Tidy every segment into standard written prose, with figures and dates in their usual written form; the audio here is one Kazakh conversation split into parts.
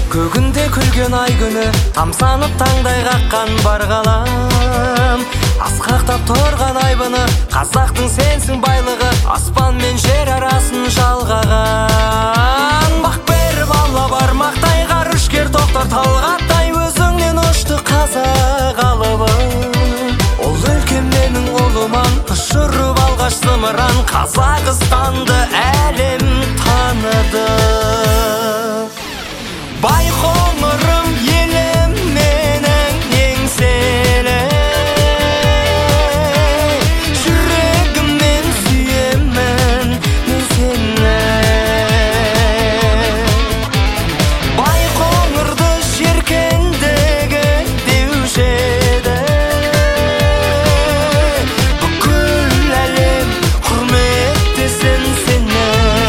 Көгінде күлген ай күні тамсанып таңдай қаққан бар ғалам. Асқақтап тұрған айбыны қазақтың сенсің байлығы, аспан мен жер арасын жалғаған. Бақ беріп алла бармақтай ғарышкер тоқтар талғаттай, өзіңнен ұшты қазақ алыбы. Ол өлкем менің ұлыман, ұшырып алғаш зымыран, Қазақстанды әлем таныды. Байқоңырым елім менің еңселі, жүрегіммен сүйемін мен сені. Байқоңырды жеркендегі деуші еді, бүкіл әлем құрметтесін сені.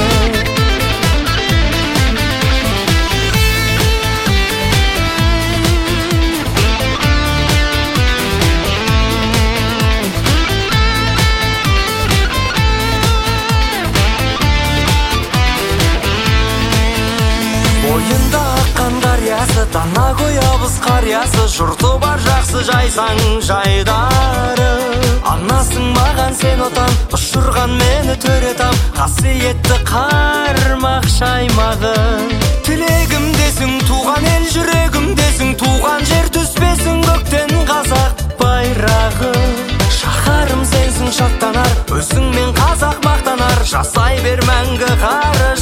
Бойында аққан дариясы, дана қоябыз қариясы, жұрты бар жақсы жайсаң жайдары. Анасың маған сен отан, ұшырған мені төретам, қасиетті қармақ шаймағы. Тілегімдесің туған ел, жүрегімдесің туған жер, түспесің көктен қазақ байрағы. Шаһарым сенсің шаттанар, өзіңмен қазақ мақтанар, жасай бер мәңгі қарыш